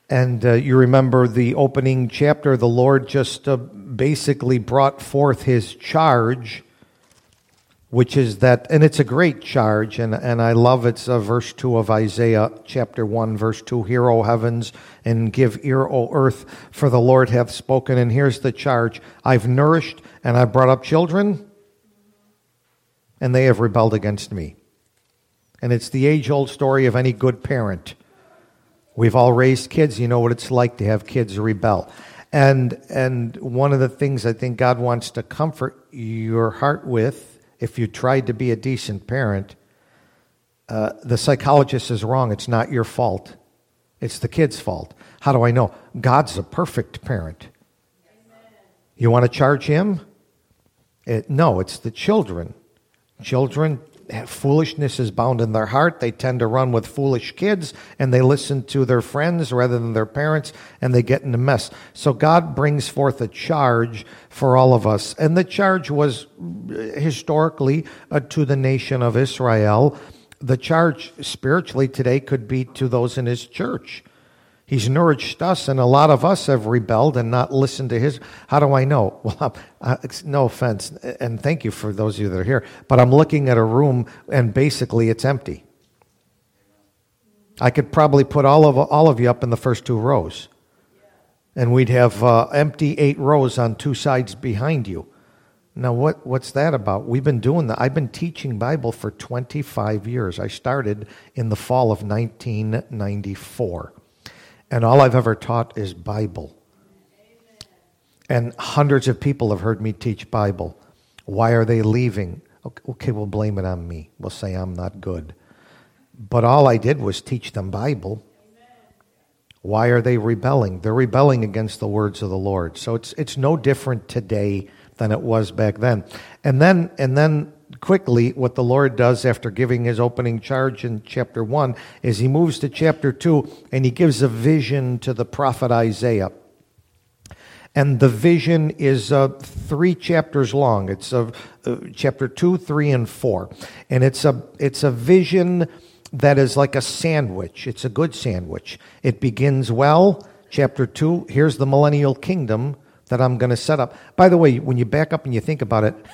And you remember the opening chapter, the Lord just basically brought forth his charge, which is that, and it's a great charge, and I love it's verse 2 of Isaiah chapter 1, verse 2, Hear, O heavens, and give ear, O earth, for the Lord hath spoken. And here's the charge: I've nourished and I've brought up children, and they have rebelled against me. And it's the age-old story of any good parent. We've all raised kids. You know what it's like to have kids rebel. And one of the things I think God wants to comfort your heart with, if you tried to be a decent parent, the psychologist is wrong. It's not your fault. It's the kid's fault. How do I know? God's a perfect parent. You want to charge him? No, it's the children. Children, foolishness is bound in their heart. They tend to run with foolish kids, and they listen to their friends rather than their parents, and they get in a mess. So God brings forth a charge for all of us. And the charge was historically to the nation of Israel. The charge spiritually today could be to those in his church. He's nourished us, and a lot of us have rebelled and not listened to his. How do I know? Well, no offense, and thank you for those of you that are here, but I'm looking at a room, and basically it's empty. I could probably put all of you up in the first 2 rows, and we'd have empty 8 rows on 2 sides behind you. Now, what's that about? We've been doing that. I've been teaching Bible for 25 years. I started in the fall of 1994. And all I've ever taught is Bible. And hundreds of people have heard me teach Bible. Why are they leaving? Okay, we'll blame it on me. We'll say I'm not good. But all I did was teach them Bible. Why are they rebelling? They're rebelling against the words of the Lord. So it's no different today than it was back then. And then quickly, what the Lord does after giving his opening charge in chapter 1 is he moves to chapter 2 and he gives a vision to the prophet Isaiah. And the vision is 3 chapters long. It's chapter 2, 3, and 4. And it's a vision that is like a sandwich. It's a good sandwich. It begins well. Chapter 2, here's the millennial kingdom that I'm going to set up. By the way, when you back up and you think about it,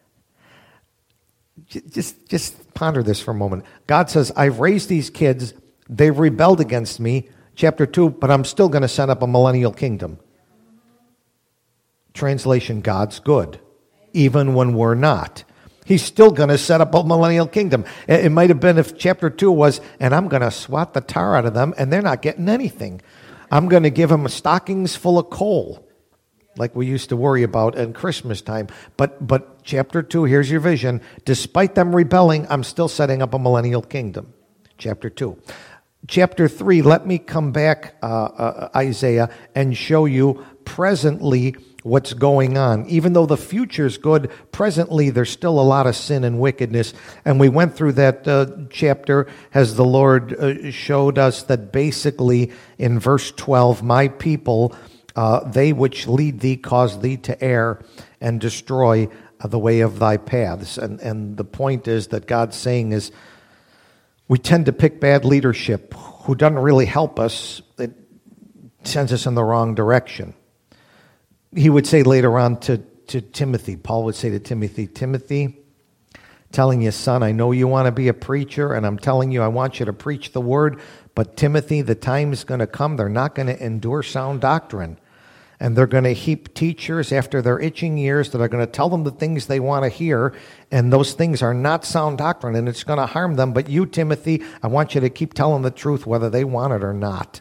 just ponder this for a moment. God says, I've raised these kids. They've rebelled against me. Chapter 2, but I'm still going to set up a millennial kingdom. Translation, God's good, even when we're not. He's still going to set up a millennial kingdom. It might have been if chapter 2 was, and I'm going to swat the tar out of them, and they're not getting anything. I'm going to give them stockings full of coal, like we used to worry about at Christmas time. But chapter 2, here's your vision. Despite them rebelling, I'm still setting up a millennial kingdom. Chapter 2. Chapter 3, let me come back, Isaiah, and show you presently what's going on. Even though the future's good, presently there's still a lot of sin and wickedness. And we went through that chapter as the Lord showed us that basically in verse 12, my people, they which lead thee cause thee to err and destroy the way of thy paths. And the point is that God's saying is we tend to pick bad leadership who doesn't really help us. It sends us in the wrong direction. He would say later on to Timothy, Paul would say to Timothy, Timothy, telling you, son, I know you want to be a preacher, and I'm telling you I want you to preach the word, but Timothy, the time's going to come, they're not going to endure sound doctrine. And they're going to heap teachers after their itching ears that are going to tell them the things they want to hear, and those things are not sound doctrine, and it's going to harm them. But you, Timothy, I want you to keep telling the truth whether they want it or not.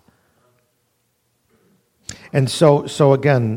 And so again,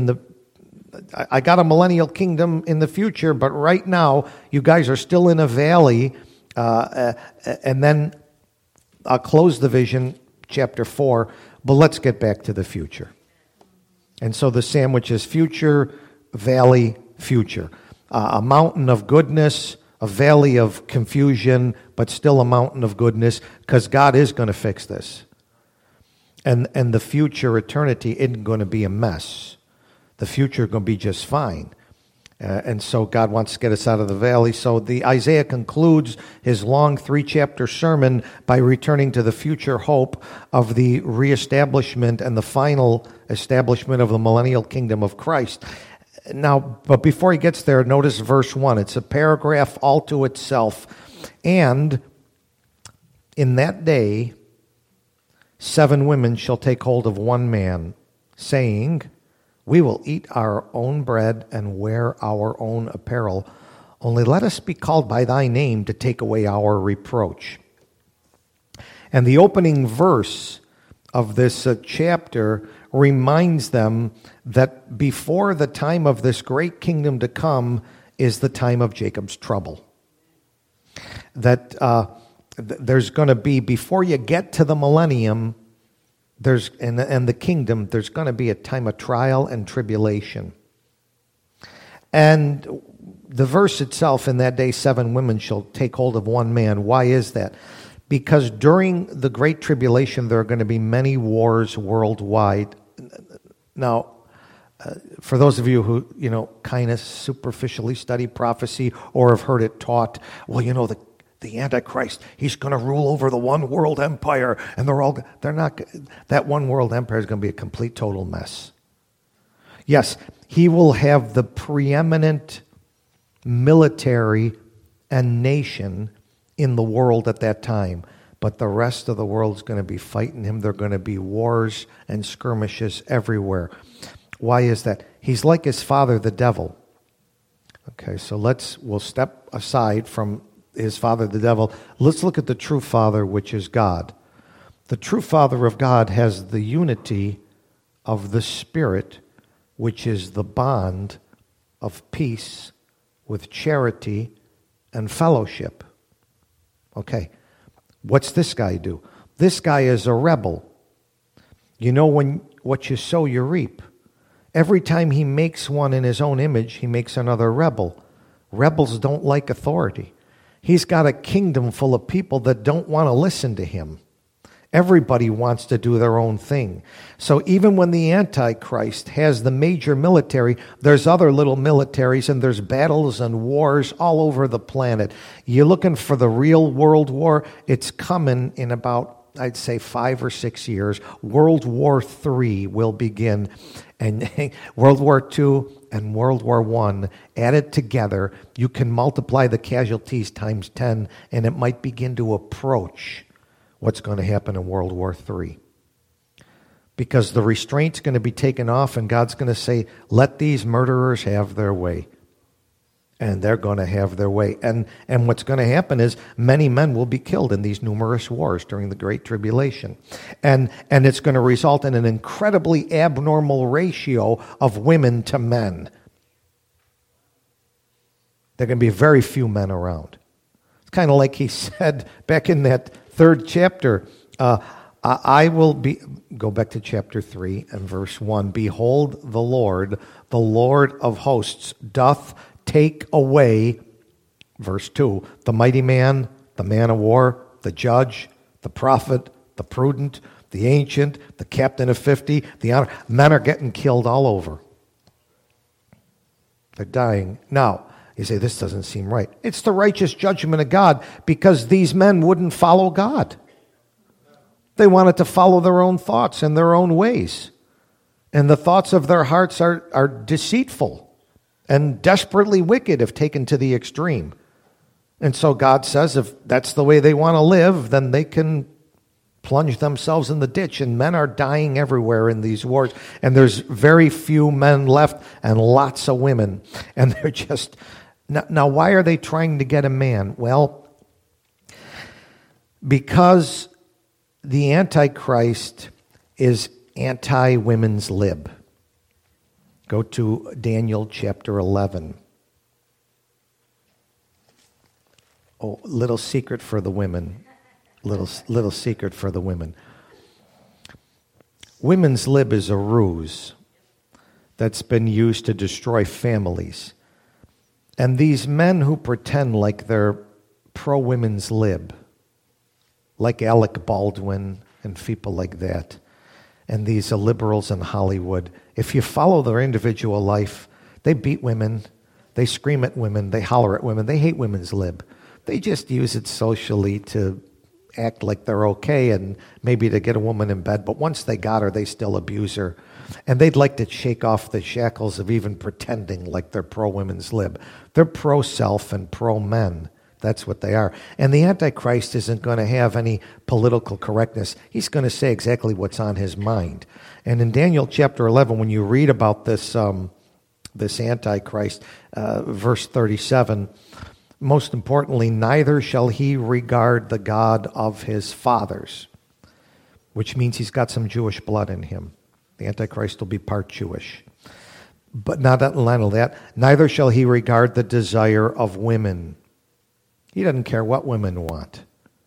I got a millennial kingdom in the future, but right now, you guys are still in a valley, and then I'll close the vision, chapter 4, but let's get back to the future. And so the sandwich is future, valley, future. A mountain of goodness, a valley of confusion, but still a mountain of goodness, because God is going to fix this. And the future eternity isn't going to be a mess. The future is going to be just fine. And so God wants to get us out of the valley. So the Isaiah concludes his long 3-chapter sermon by returning to the future hope of the reestablishment and the final establishment of the millennial kingdom of Christ. Now, but before he gets there, notice verse 1. It's a paragraph all to itself. And in that day, 7 women shall take hold of one man, saying, we will eat our own bread and wear our own apparel. Only let us be called by thy name to take away our reproach. And the opening verse of this chapter reminds them that before the time of this great kingdom to come is the time of Jacob's trouble. That there's going to be, before you get to the millennium, and the kingdom, there's going to be a time of trial and tribulation. And the verse itself, in that day 7 women shall take hold of one man. Why is that? Because during the great tribulation, there are going to be many wars worldwide. Now, for those of you who, kind of superficially study prophecy or have heard it taught, well, the Antichrist, he's going to rule over the one world empire, and that one world empire is going to be a complete, total mess. Yes, he will have the preeminent military and nation in the world at that time, but the rest of the world is going to be fighting him. There are going to be wars and skirmishes everywhere. Why is that? He's like his father, the devil. Okay, so we'll step aside from his father, the devil. Let's look at the true Father, which is God. The true Father of God has the unity of the Spirit, which is the bond of peace with charity and fellowship. Okay, what's this guy do? This guy is a rebel. When what you sow, you reap. Every time he makes one in his own image, he makes another rebel. Rebels don't like authority. He's got a kingdom full of people that don't want to listen to him. Everybody wants to do their own thing. So even when the Antichrist has the major military, there's other little militaries and there's battles and wars all over the planet. You're looking for the real world war, it's coming in about, I'd say, 5 or 6 years. World War III will begin. And World War II and World War I added together, you can multiply the casualties times 10, and it might begin to approach what's going to happen in World War III. Because the restraint's going to be taken off, and God's going to say, let these murderers have their way. And they're going to have their way. And what's going to happen is many men will be killed in these numerous wars during the Great Tribulation. And it's going to result in an incredibly abnormal ratio of women to men. There are going to be very few men around. It's kind of like he said back in that 3rd chapter, I will be, go back to chapter 3 and verse 1, behold the Lord of hosts, doth take away, verse 2, the mighty man, the man of war, the judge, the prophet, the prudent, the ancient, the captain of 50, the honor. Men are getting killed all over. They're dying. Now, you say, this doesn't seem right. It's the righteous judgment of God because these men wouldn't follow God. They wanted to follow their own thoughts and their own ways. And the thoughts of their hearts are deceitful and desperately wicked if taken to the extreme. And so God says if that's the way they want to live, then they can plunge themselves in the ditch. And men are dying everywhere in these wars. And there's very few men left and lots of women. And they're just... Now, why are they trying to get a man? Well, because the Antichrist is anti-women's lib. Go to Daniel chapter 11. Oh, little secret for the women. Little secret for the women. Women's lib is a ruse that's been used to destroy families. And these men who pretend like they're pro-women's lib, like Alec Baldwin and people like that, and these liberals in Hollywood, if you follow their individual life, they beat women, They scream at women. They holler at women. They hate women's lib. They just use it socially to act like they're okay and maybe to get a woman in bed. But once they got her, they still abuse her. And they'd like to shake off the shackles of even pretending like they're pro-women's lib. They're pro-self and pro-men. That's what they are. And the Antichrist isn't going to have any political correctness. He's going to say exactly what's on his mind. And in Daniel chapter 11, when you read about this Antichrist, verse 37, most importantly, neither shall he regard the God of his fathers, which means he's got some Jewish blood in him. The Antichrist will be part Jewish. But not only that, neither shall he regard the desire of women. He doesn't care what women want.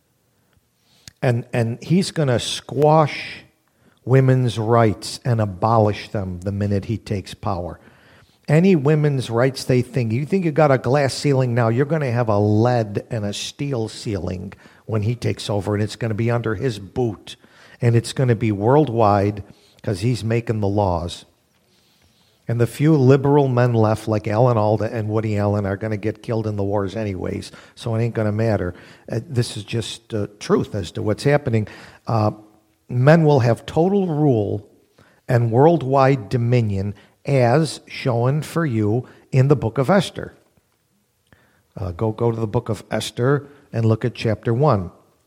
And he's going to squash women's rights and abolish them the minute he takes power. Any women's rights you think you got a glass ceiling now, you're going to have a lead and a steel ceiling when he takes over, and it's going to be under his boot. And it's going to be worldwide because he's making the laws. And the few liberal men left, like Alan Alda and Woody Allen, are going to get killed in the wars anyways, so it ain't going to matter. This is just truth as to what's happening. Men will have total rule and worldwide dominion as shown for you in the book of Esther. Go to the book of Esther and look at chapter 1.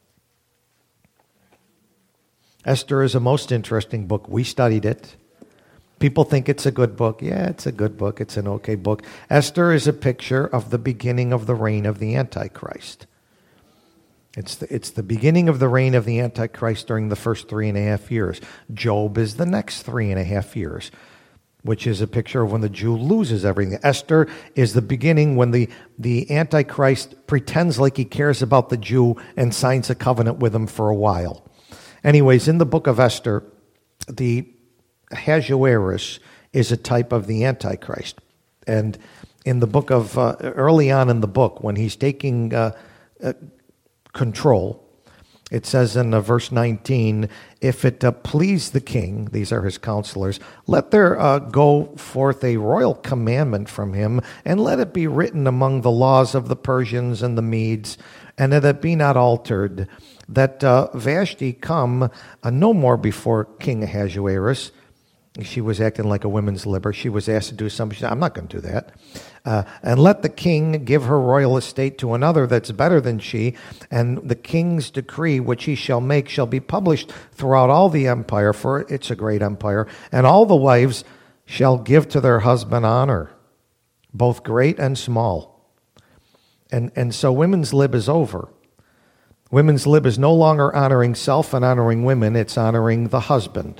Esther is a most interesting book. We studied it. People think it's a good book. Yeah, it's a good book. It's an okay book. Esther is a picture of the beginning of the reign of the Antichrist. It's the beginning of the reign of the Antichrist during the first 3.5 years. Job is the next 3.5 years, which is a picture of when the Jew loses everything. Esther is the beginning when the Antichrist pretends like he cares about the Jew and signs a covenant with him for a while. Anyways, in the book of Esther, the Ahasuerus is a type of the Antichrist. And in the book of, early on in the book, when he's taking control, it says in verse 19, if it please the king, these are his counselors, let there go forth a royal commandment from him, and let it be written among the laws of the Persians and the Medes, and that it be not altered, that Vashti come no more before King Ahasuerus. She was acting like a women's liber. She was asked to do something. She said, I'm not going to do that. And let the king give her royal estate to another that's better than she, and the king's decree which he shall make shall be published throughout all the empire, for it's a great empire, and all the wives shall give to their husband honor, both great and small. And so women's lib is over. Women's lib is no longer honoring self and honoring women. It's honoring the husband.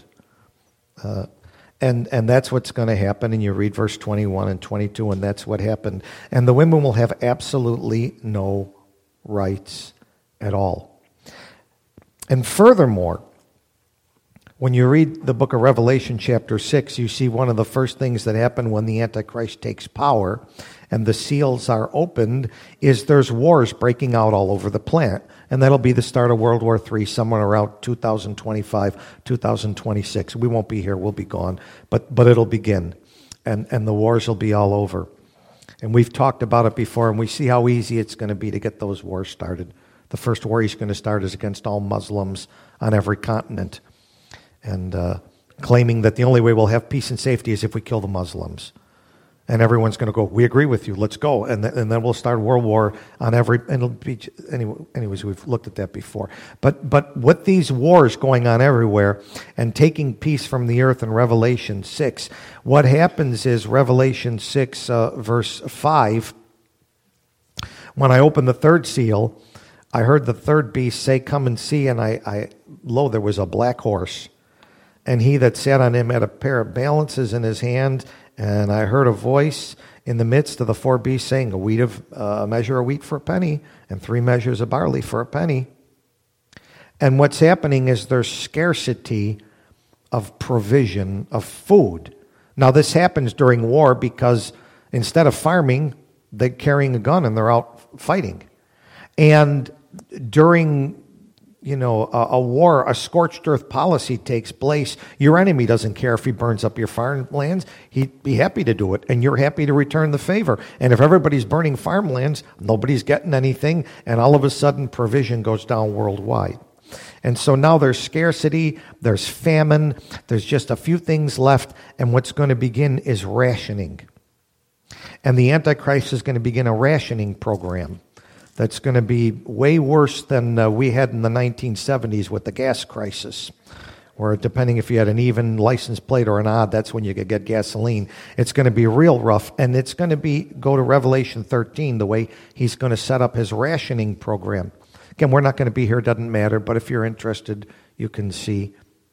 And that's what's going to happen. And you read verse 21 and 22, and that's what happened. And the women will have absolutely no rights at all. And furthermore, when you read the book of Revelation chapter 6, you see one of the first things that happen when the Antichrist takes power and the seals are opened is there's wars breaking out all over the planet. And that'll be the start of World War III, somewhere around 2025, 2026. We won't be here, we'll be gone. But it'll begin. And the wars will be all over. And we've talked about it before, and we see how easy it's going to be to get those wars started. The first war he's going to start is against all Muslims on every continent. And claiming that the only way we'll have peace and safety is if we kill the Muslims. And everyone's going to go, we agree with you, let's go. And then we'll start World War on every, and it'll be, anyways, we've looked at that before. But with these wars going on everywhere and taking peace from the earth in Revelation 6, what happens is Revelation 6, verse 5, when I opened the third seal, I heard the third beast say, come and see, and lo, there was a black horse. And he that sat on him had a pair of balances in his hand, and I heard a voice in the midst of the four beasts saying, a measure of wheat for a penny, and 3 measures of barley for a penny. And what's happening is there's scarcity of provision of food. Now this happens during war because instead of farming, they're carrying a gun and they're out fighting. And during a war, a scorched earth policy takes place, your enemy doesn't care if he burns up your farmlands. He'd be happy to do it, and you're happy to return the favor. And if everybody's burning farmlands, nobody's getting anything, and all of a sudden provision goes down worldwide. And so now there's scarcity, there's famine, there's just a few things left, and what's going to begin is rationing. And the Antichrist is going to begin a rationing program that's going to be way worse than we had in the 1970s with the gas crisis, where depending if you had an even license plate or an odd, that's when you could get gasoline. It's going to be real rough, and it's going to go to Revelation 13, the way he's going to set up his rationing program. Again, we're not going to be here, doesn't matter, but if you're interested, you can see.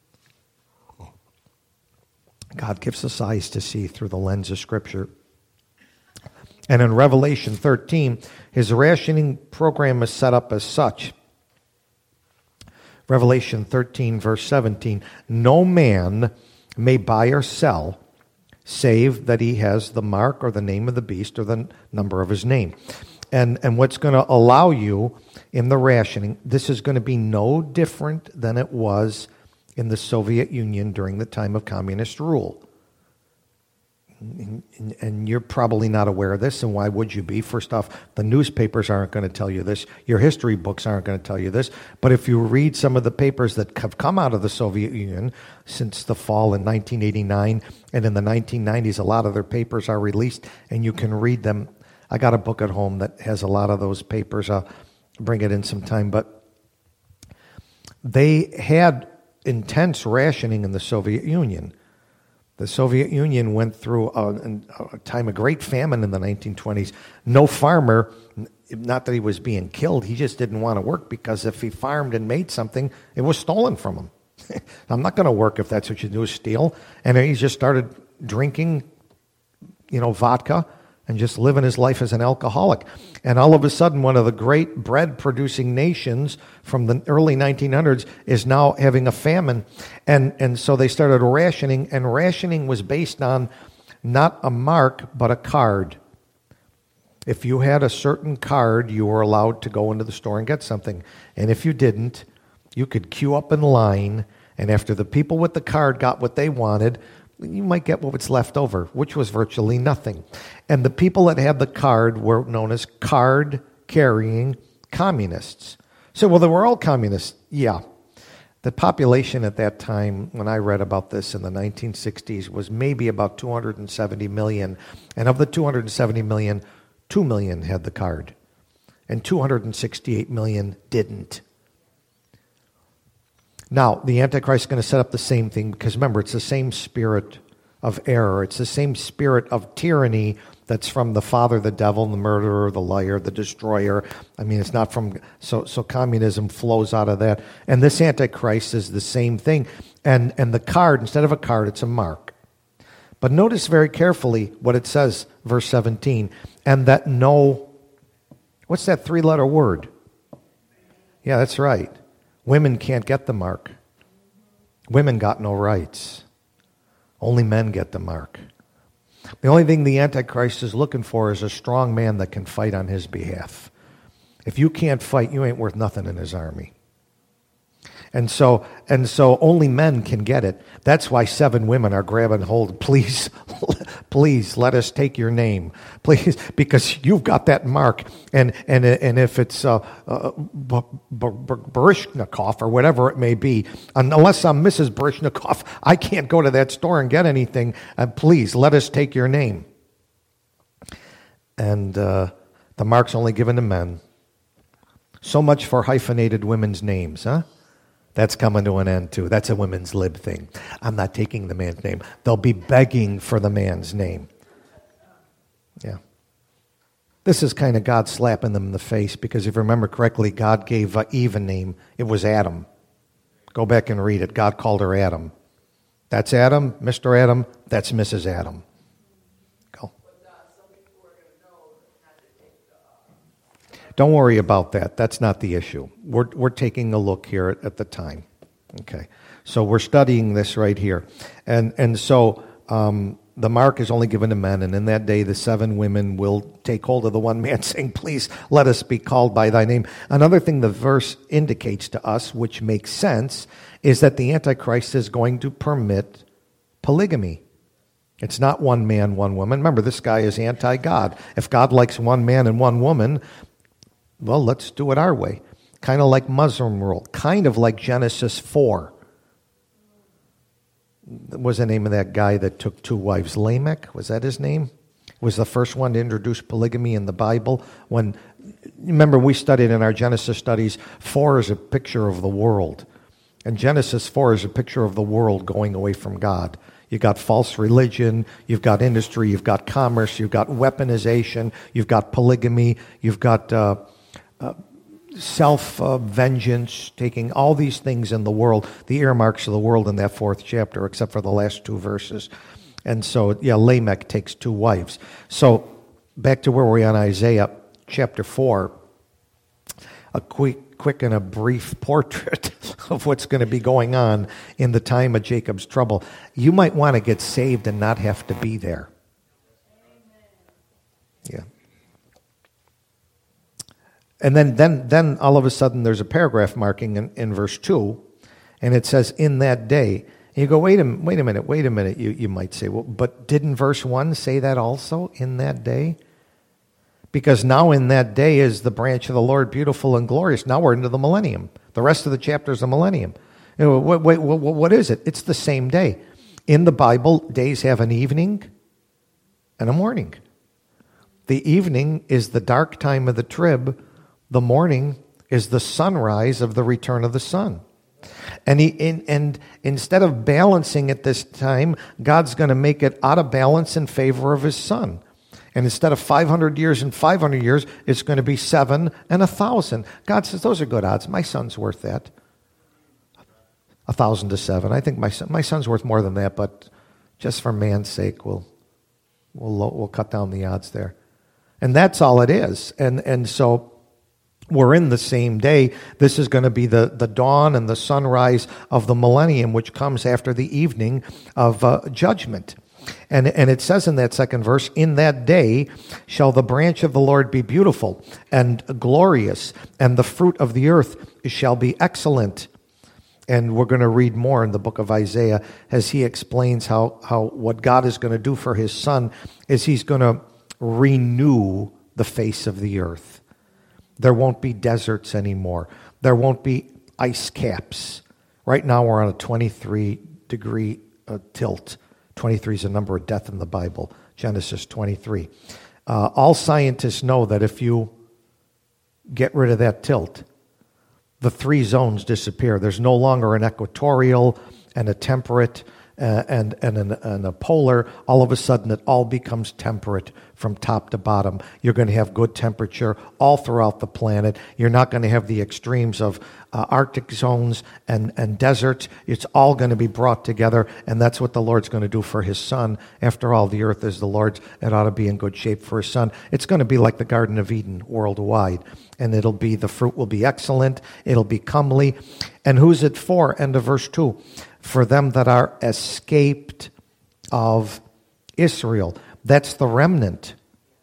God gives us eyes to see through the lens of Scripture. And in Revelation 13, his rationing program is set up as such. Revelation 13, verse 17, no man may buy or sell, save that he has the mark or the name of the beast or the number of his name. And what's going to allow you in the rationing, this is going to be no different than it was in the Soviet Union during the time of communist rule. And you're probably not aware of this, and why would you be? First off, the newspapers aren't going to tell you this. Your history books aren't going to tell you this. But if you read some of the papers that have come out of the Soviet Union since the fall in 1989, and in the 1990s, a lot of their papers are released, and you can read them. I got a book at home that has a lot of those papers. I'll bring it in sometime. But they had intense rationing in the Soviet Union. The Soviet Union went through a time of great famine in the 1920s. No farmer, not that he was being killed, he just didn't want to work, because if he farmed and made something, it was stolen from him. I'm not going to work if that's what you do, is steal. And he just started drinking, vodka, and just living his life as an alcoholic. And all of a sudden, one of the great bread-producing nations from the early 1900s is now having a famine. And so they started rationing, and rationing was based on not a mark, but a card. If you had a certain card, you were allowed to go into the store and get something. And if you didn't, you could queue up in line, and after the people with the card got what they wanted, you might get what was left over, which was virtually nothing. And the people that had the card were known as card-carrying communists. So, well, they were all communists. Yeah. The population at that time, when I read about this in the 1960s, was maybe about 270 million. And of the 270 million, 2 million had the card. And 268 million didn't. Now, the Antichrist is going to set up the same thing, because remember, it's the same spirit of error. It's the same spirit of tyranny that's from the father, the devil, the murderer, the liar, the destroyer. I mean, it's not from, so communism flows out of that. And this Antichrist is the same thing. And the card, instead of a card, it's a mark. But notice very carefully what it says, verse 17, and that what's that three-letter word? Yeah, that's right. Women can't get the mark. Women got no rights. Only men get the mark. The only thing the Antichrist is looking for is a strong man that can fight on his behalf. If you can't fight, you ain't worth nothing in his army. And so only men can get it. That's why 7 women are grabbing hold. Please, please let us take your name, please, because you've got that mark. And if it's Baryshnikov or whatever it may be, unless I'm Mrs. Baryshnikov, I can't go to that store and get anything. Please let us take your name. And the mark's only given to men. So much for hyphenated women's names, huh? That's coming to an end, too. That's a women's lib thing. I'm not taking the man's name. They'll be begging for the man's name. Yeah. This is kind of God slapping them in the face, because if you remember correctly, God gave Eve a name. It was Adam. Go back and read it. God called her Adam. That's Adam, Mr. Adam. That's Mrs. Adam. Go. Don't worry about that. That's not the issue. We're taking a look here at the time. Okay. So we're studying this right here. And so the mark is only given to men, and in that day the 7 women will take hold of the one man, saying, please let us be called by thy name. Another thing the verse indicates to us, which makes sense, is that the Antichrist is going to permit polygamy. It's not one man, one woman. Remember, this guy is anti-God. If God likes one man and one woman, well, let's do it our way. Kind of like Muslim rule. Kind of like Genesis 4. What was the name of that guy that took 2 wives? Lamech? Was that his name? Was the first one to introduce polygamy in the Bible. Remember, we studied in our Genesis studies, 4 is a picture of the world. And Genesis 4 is a picture of the world going away from God. You've got false religion, you've got industry, you've got commerce, you've got weaponization, you've got polygamy, you've got self-vengeance, taking all these things in the world, the earmarks of the world in that 4th chapter, except for the last 2 verses. And so, Lamech takes 2 wives. So, back to where we're on Isaiah chapter 4, a quick and a brief portrait of what's going to be going on in the time of Jacob's trouble. You might want to get saved and not have to be there. Yeah. And then all of a sudden there's a paragraph marking in verse 2, and it says, in that day. And you go, wait a minute, you might say, well, but didn't verse 1 say that also, in that day? Because now in that day is the branch of the Lord beautiful and glorious. Now we're into the millennium. The rest of the chapter is the millennium. What is it? It's the same day. In the Bible, days have an evening and a morning. The evening is the dark time of the trib. The morning is the sunrise of the return of the sun. And instead of balancing it this time, God's going to make it out of balance in favor of his son. And instead of 500 years and 500 years, it's going to be 7 and 1,000. God says, those are good odds. My son's worth that. 1,000 to 7. I think my son's worth more than that, but just for man's sake, we'll cut down the odds there. And that's all it is. And so we're in the same day. This is going to be the dawn and the sunrise of the millennium, which comes after the evening of judgment. And it says in that 2nd verse, in that day shall the branch of the Lord be beautiful and glorious, and the fruit of the earth shall be excellent. And we're going to read more in the book of Isaiah as he explains how what God is going to do for his son is he's going to renew the face of the earth. There won't be deserts anymore. There won't be ice caps. Right now we're on a 23-degree tilt. 23 is a number of death in the Bible, Genesis 23. All scientists know that if you get rid of that tilt, the 3 zones disappear. There's no longer an equatorial and a temperate and a polar. All of a sudden, it all becomes temperate from top to bottom. You're going to have good temperature all throughout the planet. You're not going to have the extremes of Arctic zones and deserts. It's all going to be brought together, and that's what the Lord's going to do for his son. After all, the earth is the Lord's. It ought to be in good shape for his son. It's going to be like the Garden of Eden worldwide, and the fruit will be excellent. It'll be comely. And who's it for? End of verse 2. For them that are escaped of Israel. That's the remnant.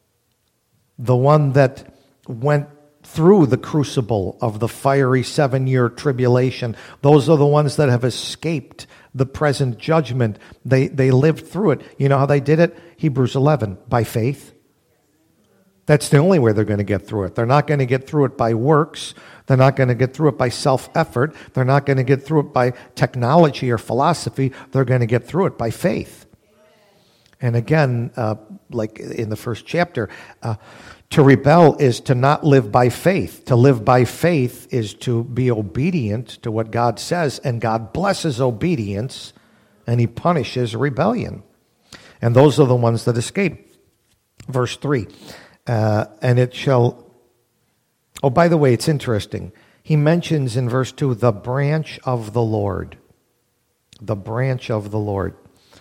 The one that went through the crucible of the fiery 7-year tribulation. Those are the ones that have escaped the present judgment. They lived through it. You know how they did it? Hebrews 11, by faith. That's the only way they're going to get through it. They're not going to get through it by works. They're not going to get through it by self-effort. They're not going to get through it by technology or philosophy. They're going to get through it by faith. And again, like in the first chapter, to rebel is to not live by faith. To live by faith is to be obedient to what God says, and God blesses obedience, and he punishes rebellion. And those are the ones that escape. Verse 3, and it shall... Oh, by the way, it's interesting. He mentions in verse 2, the branch of the Lord. The branch of the Lord.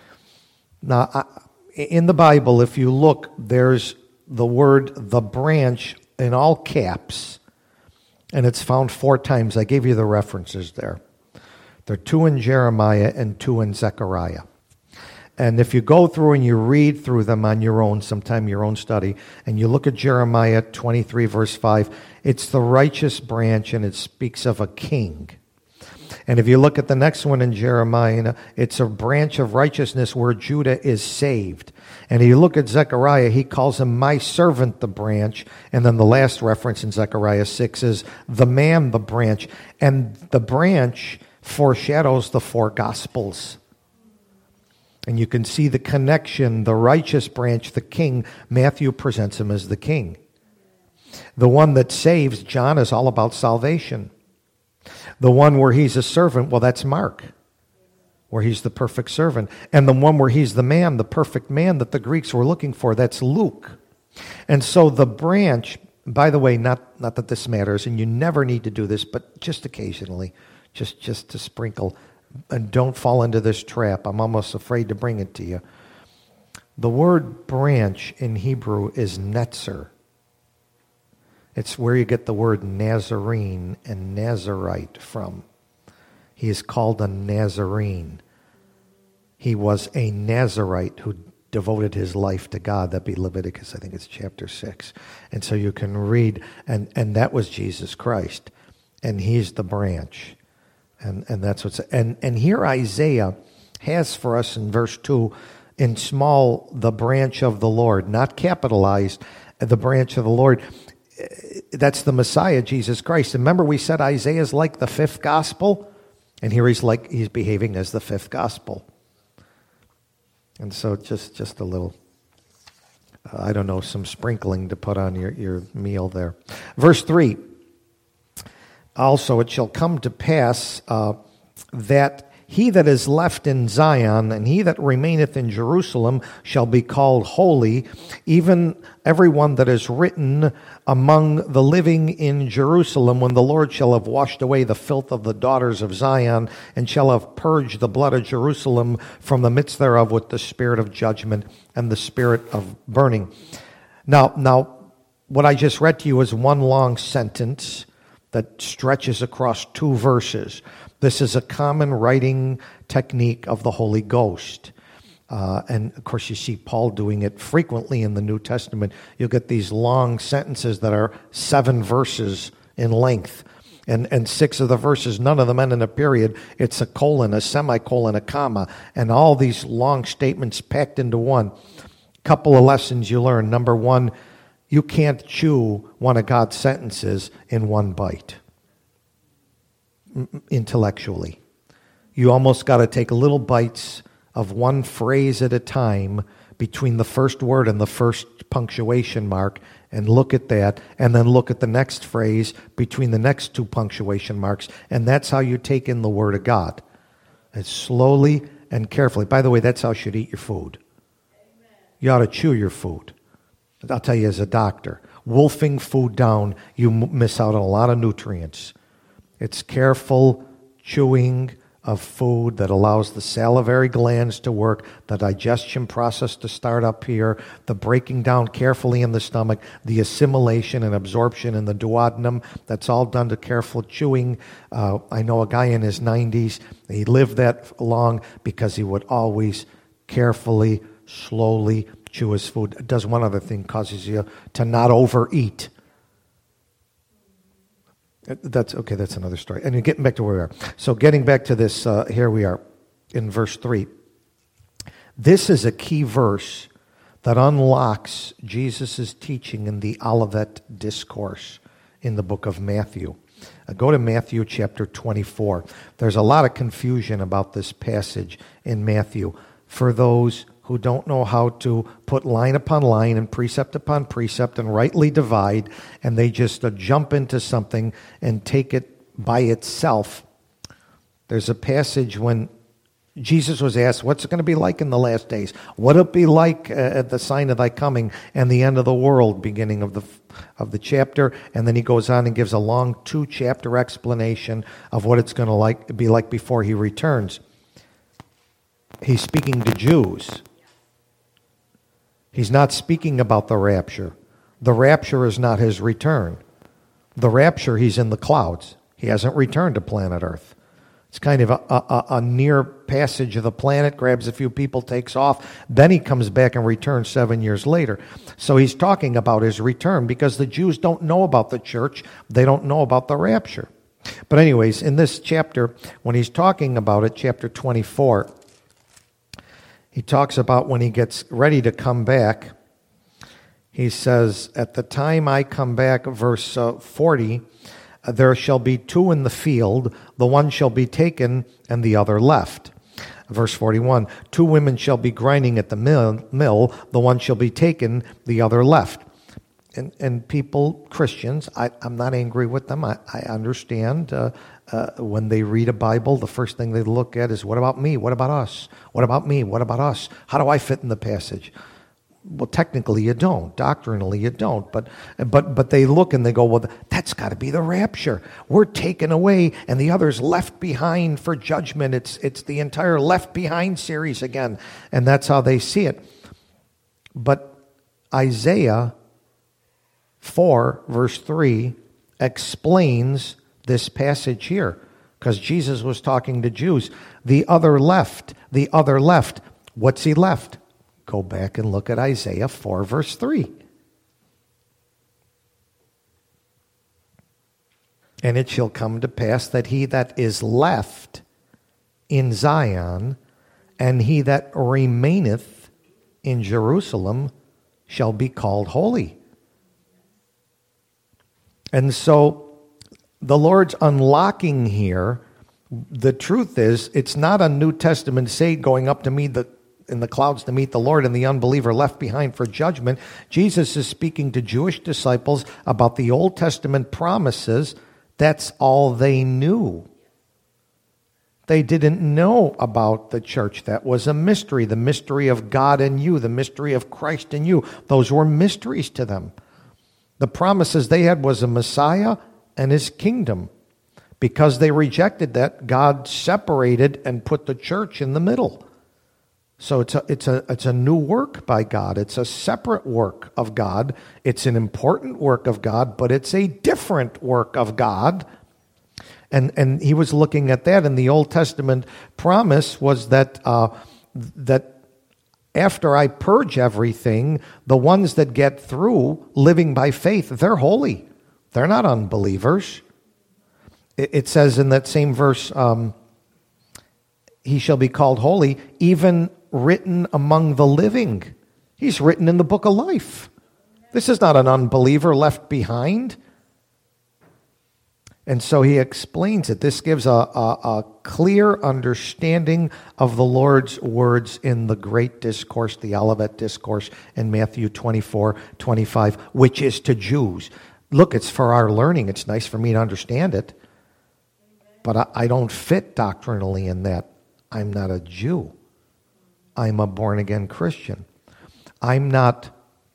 Now, in the Bible, if you look, there's the word the branch in all caps, and it's found 4 times. I gave you the references there. There are 2 in Jeremiah and 2 in Zechariah. And if you go through and you read through them on your own, sometime your own study, and you look at Jeremiah 23, verse 5, it's the righteous branch, and it speaks of a king. And if you look at the next one in Jeremiah, it's a branch of righteousness where Judah is saved. And if you look at Zechariah, he calls him my servant, the branch. And then the last reference in Zechariah 6 is the man, the branch. And the branch foreshadows the four Gospels. And you can see the connection, the righteous branch, the king. Matthew presents him as the king. The one that saves, John, is all about salvation. The one where he's a servant, well, that's Mark, where he's the perfect servant. And the one where he's the man, the perfect man that the Greeks were looking for, that's Luke. And so the branch, by the way, not that this matters, and you never need to do this, but just occasionally, just to sprinkle, and don't fall into this trap. I'm almost afraid to bring it to you. The word branch in Hebrew is netzer. It's where you get the word Nazarene and Nazarite from. He is called a Nazarene. He was a Nazarite who devoted his life to God. That'd be Leviticus, I think it's chapter 6. And so you can read, and that was Jesus Christ. And he's the branch. And that's what's, and here Isaiah has for us in verse 2, in small, the branch of the Lord, not capitalized, the branch of the Lord. That's the Messiah, Jesus Christ. And remember, we said Isaiah's like the fifth gospel, and here he's behaving as the fifth gospel. And so just a little, I don't know, some sprinkling to put on your meal there. Verse 3, also it shall come to pass that he that is left in Zion and he that remaineth in Jerusalem shall be called holy, even everyone that is written among the living in Jerusalem, when the Lord shall have washed away the filth of the daughters of Zion, and shall have purged the blood of Jerusalem from the midst thereof with the spirit of judgment and the spirit of burning. Now, what I just read to you is one long sentence that stretches across 2 verses. This is a common writing technique of the Holy Ghost. And, of course, you see Paul doing it frequently in the New Testament. You'll get these long sentences that are 7 verses in length. And 6 of the verses, none of them end in a period. It's a colon, a semicolon, a comma, and all these long statements packed into one. Couple of lessons you learn. Number 1, you can't chew one of God's sentences in one bite. Intellectually, you almost got to take little bites of one phrase at a time between the first word and the first punctuation mark, and look at that, and then look at the next phrase between the next 2 punctuation marks, and that's how you take in the Word of God. It's slowly and carefully. By the way, that's how you should eat your food. You ought to chew your food. I'll tell you as a doctor, wolfing food down, you miss out on a lot of nutrients. It's careful chewing of food that allows the salivary glands to work, the digestion process to start up here, the breaking down carefully in the stomach, the assimilation and absorption in the duodenum. That's all done to careful chewing. I know a guy in his 90s, he lived that long because he would always carefully, slowly chew his food. It does one other thing, causes you to not overeat. That's another story. And getting back to where we are. So getting back to this, here we are in verse 3. This is a key verse that unlocks Jesus' teaching in the Olivet Discourse in the book of Matthew. Go to Matthew chapter 24. There's a lot of confusion about this passage in Matthew for those who don't know how to put line upon line and precept upon precept and rightly divide, and they just jump into something and take it by itself. There's a passage when Jesus was asked, what's it going to be like in the last days? What'll it be like at the sign of thy coming and the end of the world, beginning of the chapter? And then he goes on and gives a long 2-chapter explanation of what it's going to be like before he returns. He's speaking to Jews. He's not speaking about the rapture. The rapture is not his return. The rapture, he's in the clouds. He hasn't returned to planet Earth. It's kind of a near passage of the planet, grabs a few people, takes off. Then he comes back and returns 7 years later. So he's talking about his return because the Jews don't know about the church. They don't know about the rapture. But anyways, in this chapter, when he's talking about it, chapter 24, he talks about when he gets ready to come back. He says, at the time I come back, verse 40, there shall be two in the field, the one shall be taken and the other left. Verse 41, two women shall be grinding at the mill, the one shall be taken, the other left. And people, Christians, I'm not angry with them. I understand when they read a Bible, the first thing they look at is, what about me? What about us? What about me? What about us? How do I fit in the passage? Well, technically you don't. Doctrinally you don't. But they look and they go, well, that's got to be the rapture. We're taken away and the other's left behind for judgment. It's the entire Left Behind series again. And that's how they see it. But Isaiah 4, verse 3, explains this passage here. Because Jesus was talking to Jews. The other left. What's he left? Go back and look at Isaiah 4, verse 3. And it shall come to pass that he that is left in Zion and he that remaineth in Jerusalem shall be called holy. And so the Lord's unlocking here, the truth is, it's not a New Testament saint going up to meet in the clouds to meet the Lord and the unbeliever left behind for judgment. Jesus is speaking to Jewish disciples about the Old Testament promises. That's all they knew. They didn't know about the church. That was a mystery. The mystery of God in you, the mystery of Christ in you. Those were mysteries to them. The promises they had was a Messiah and his kingdom. Because they rejected that, God separated and put the church in the middle. So it's a new work by God. It's a separate work of God. It's an important work of God, but it's a different work of God. And he was looking at that, and the Old Testament promise was that that after I purge everything, the ones that get through living by faith, they're holy. They're not unbelievers. It says in that same verse, he shall be called holy, even written among the living. He's written in the book of life. This is not an unbeliever left behind. And so he explains it. This gives a clear understanding of the Lord's words in the great discourse, the Olivet Discourse in Matthew 24:25, which is to Jews. Look, it's for our learning. It's nice for me to understand it. But I don't fit doctrinally in that. I'm not a Jew. I'm a born-again Christian. I'm not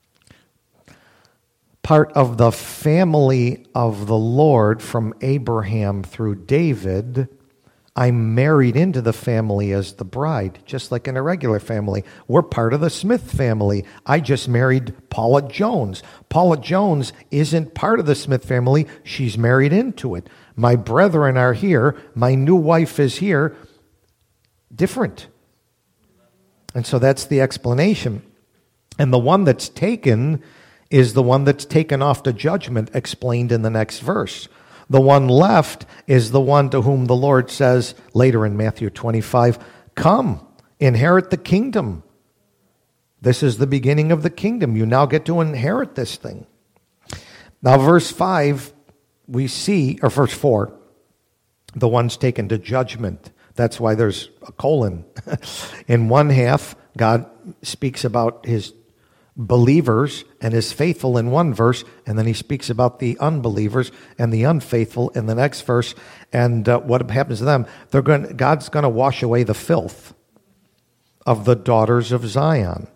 part of the family of the Lord from Abraham through David. I'm married into the family as the bride, just like in a regular family. We're part of the Smith family. I just married Paula Jones. Paula Jones isn't part of the Smith family. She's married into it. My brethren are here. My new wife is here. Different. And so that's the explanation. And the one that's taken is the one that's taken off to judgment, explained in the next verse. The one left is the one to whom the Lord says later in Matthew 25, come, inherit the kingdom. This is the beginning of the kingdom. You now get to inherit this thing. Now verse 5, we see, or verse 4, the one's taken to judgment. That's why there's a colon. In one half, God speaks about his believers and his faithful in one verse, and then he speaks about the unbelievers and the unfaithful in the next verse. And what happens to them? God's going to wash away the filth of the daughters of Zion.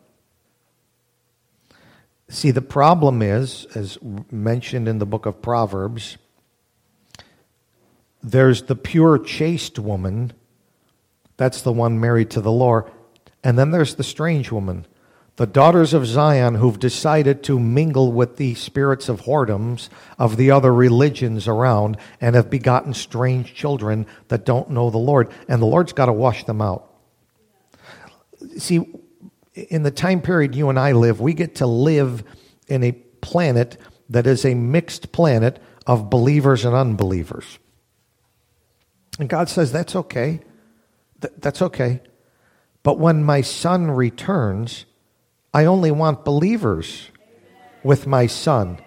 See, the problem is, as mentioned in the book of Proverbs, there's the pure chaste woman. That's the one married to the Lord. And then there's the strange woman. The daughters of Zion who've decided to mingle with the spirits of whoredoms of the other religions around and have begotten strange children that don't know the Lord. And the Lord's got to wash them out. See, in the time period you and I live, we get to live in a planet that is a mixed planet of believers and unbelievers. And God says, that's okay. That's okay. But when my Son returns, I only want believers with my Son.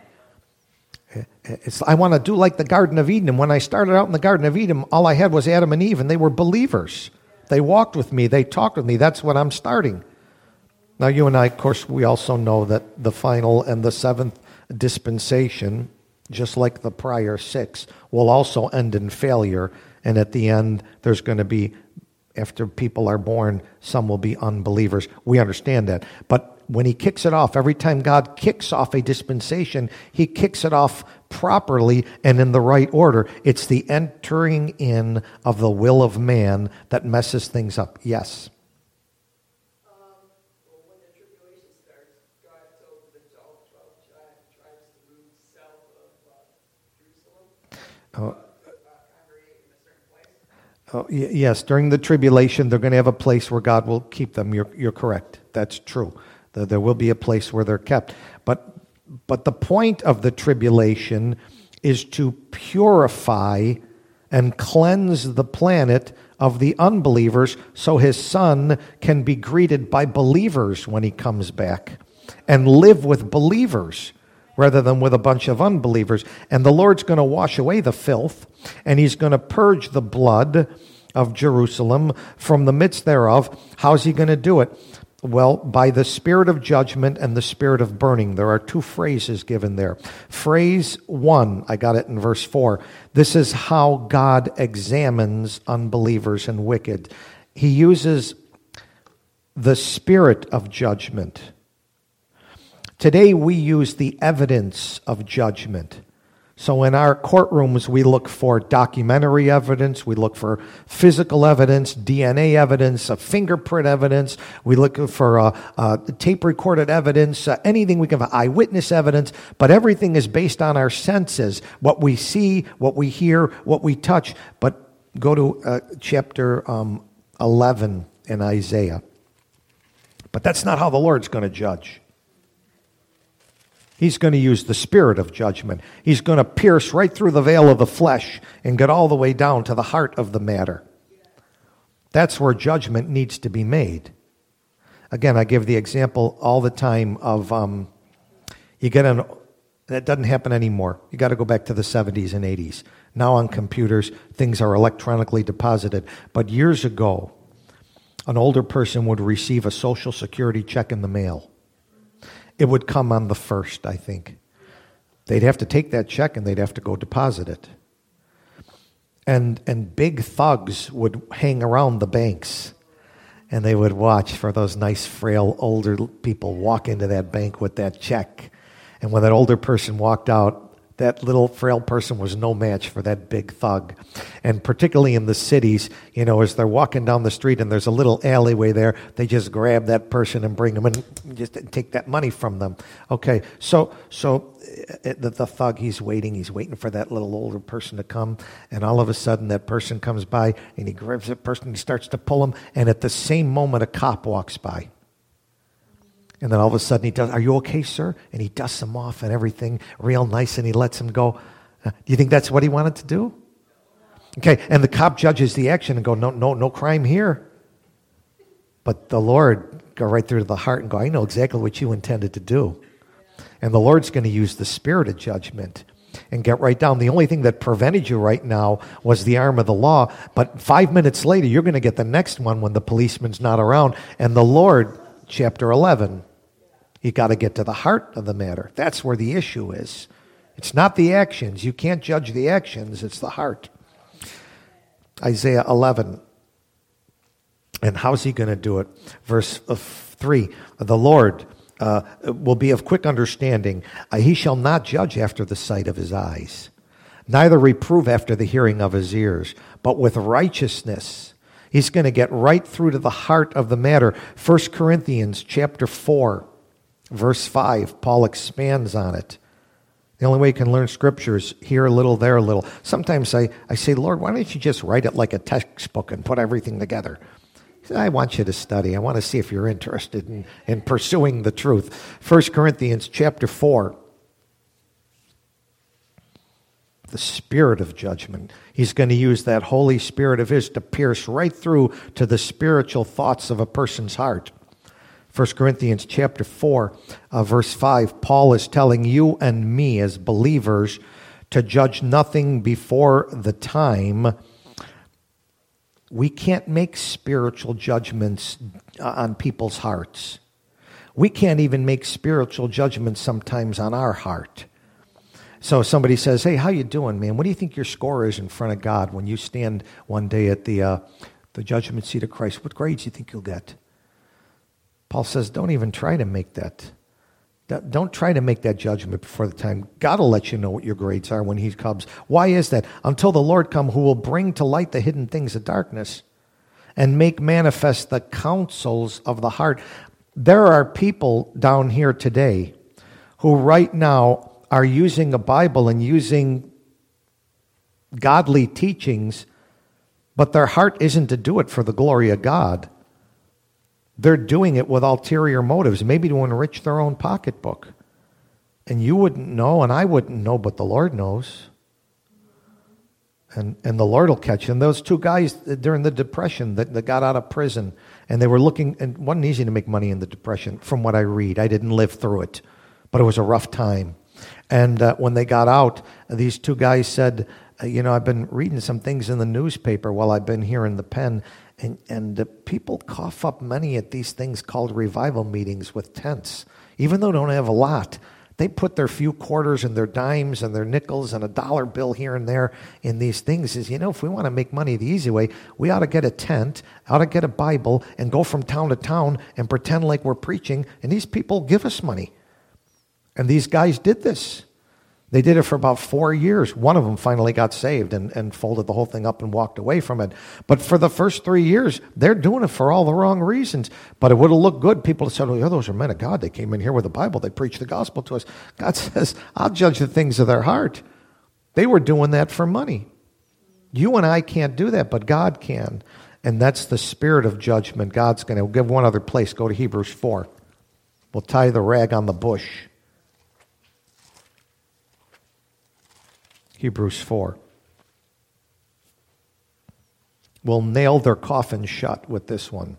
I want to do like the Garden of Eden. And when I started out in the Garden of Eden, all I had was Adam and Eve, and they were believers. They walked with me. They talked with me. That's what I'm starting. Now, you and I, of course, we also know that the final and the seventh dispensation, just like the prior six, will also end in failure. And at the end, there's going to be, after people are born, some will be unbelievers. We understand that. But when he kicks it off, every time God kicks off a dispensation, he kicks it off properly and in the right order. It's the entering in of the will of man that messes things up. Yes? When the tribulation starts, God told the 12 tribes to move south of Jerusalem. Yes, during the tribulation, they're going to have a place where God will keep them. You're correct. That's true. There will be a place where they're kept. But the point of the tribulation is to purify and cleanse the planet of the unbelievers so his Son can be greeted by believers when he comes back and live with believers rather than with a bunch of unbelievers. And the Lord's going to wash away the filth, and he's going to purge the blood of Jerusalem from the midst thereof. How's he going to do it? Well, by the spirit of judgment and the spirit of burning. There are two phrases given there. Phrase 1, I got it in verse 4. This is how God examines unbelievers and wicked. He uses the spirit of judgment. Today we use the evidence of judgment. So in our courtrooms, we look for documentary evidence, we look for physical evidence, DNA evidence, fingerprint evidence, we look for tape-recorded evidence, anything we can find, eyewitness evidence, but everything is based on our senses, what we see, what we hear, what we touch. But go to chapter 11 in Isaiah. But that's not how the Lord's going to judge. He's going to use the spirit of judgment. He's going to pierce right through the veil of the flesh and get all the way down to the heart of the matter. That's where judgment needs to be made. Again, I give the example all the time of that doesn't happen anymore. You got to go back to the 70s and 80s. Now on computers, things are electronically deposited. But years ago, an older person would receive a Social Security check in the mail. It would come on the 1st, I think. They'd have to take that check and they'd have to go deposit it. And big thugs would hang around the banks, and they would watch for those nice, frail, older people walk into that bank with that check. And when that older person walked out, that little frail person was no match for that big thug. And particularly in the cities, as they're walking down the street and there's a little alleyway there, they just grab that person and bring them and just take that money from them. Okay, so the thug, he's waiting for that little older person to come, and all of a sudden that person comes by and he grabs that person and he starts to pull him, and at the same moment a cop walks by. And then all of a sudden he does, "Are you okay, sir?" And he dusts him off and everything real nice, and he lets him go. Do you think that's what he wanted to do? Okay, and the cop judges the action and go, no crime here. But the Lord go right through to the heart and go, "I know exactly what you intended to do." And the Lord's going to use the spirit of judgment and get right down. The only thing that prevented you right now was the arm of the law. But 5 minutes later, you're going to get the next one when the policeman's not around. And the Lord, chapter 11, you got to get to the heart of the matter. That's where the issue is. It's not the actions. You can't judge the actions. It's the heart. Isaiah 11. And how's he going to do it? Verse 3. The Lord will be of quick understanding. He shall not judge after the sight of his eyes, neither reprove after the hearing of his ears, but with righteousness He's going to get right through to the heart of the matter. 1 Corinthians chapter 4, verse 5, Paul expands on it. The only way you can learn Scripture is here a little, there a little. Sometimes I say, Lord, why don't you just write it like a textbook and put everything together? He said, I want you to study. I want to see if you're interested in pursuing the truth. 1 Corinthians chapter 4. The spirit of judgment. He's going to use that Holy Spirit of his to pierce right through to the spiritual thoughts of a person's heart. 1 Corinthians chapter 4, verse 5, Paul is telling you and me as believers to judge nothing before the time. We can't make spiritual judgments on people's hearts. We can't even make spiritual judgments sometimes on our heart. So somebody says, hey, how you doing, man? What do you think your score is in front of God when you stand one day at the judgment seat of Christ? What grades do you think you'll get? Paul says, don't even try to make that. Don't try to make that judgment before the time. God will let you know what your grades are when he comes. Why is that? Until the Lord come, who will bring to light the hidden things of darkness and make manifest the counsels of the heart. There are people down here today who right now are using a Bible and using godly teachings, but their heart isn't to do it for the glory of God. They're doing it with ulterior motives, maybe to enrich their own pocketbook. And you wouldn't know, and I wouldn't know, but the Lord knows. And the Lord will catch them. Those two guys during the Depression that got out of prison, and they were looking, and it wasn't easy to make money in the Depression, from what I read. I didn't live through it, but it was a rough time. And when they got out, these two guys said, I've been reading some things in the newspaper while I've been here in the pen, and people cough up money at these things called revival meetings with tents. Even though they don't have a lot, they put their few quarters and their dimes and their nickels and a dollar bill here and there in these things. If we want to make money the easy way, we ought to get a tent, ought to get a Bible, and go from town to town and pretend like we're preaching, and these people give us money. And these guys did this. They did it for about 4 years. One of them finally got saved and folded the whole thing up and walked away from it. But for the first 3 years, they're doing it for all the wrong reasons. But it would have looked good. People said, oh, yeah, those are men of God. They came in here with the Bible. They preached the gospel to us. God says, I'll judge the things of their heart. They were doing that for money. You and I can't do that, but God can. And that's the spirit of judgment. God's going to give one other place. Go to Hebrews 4. We'll tie the rag on the bush. Hebrews 4. We'll nail their coffin shut with this one.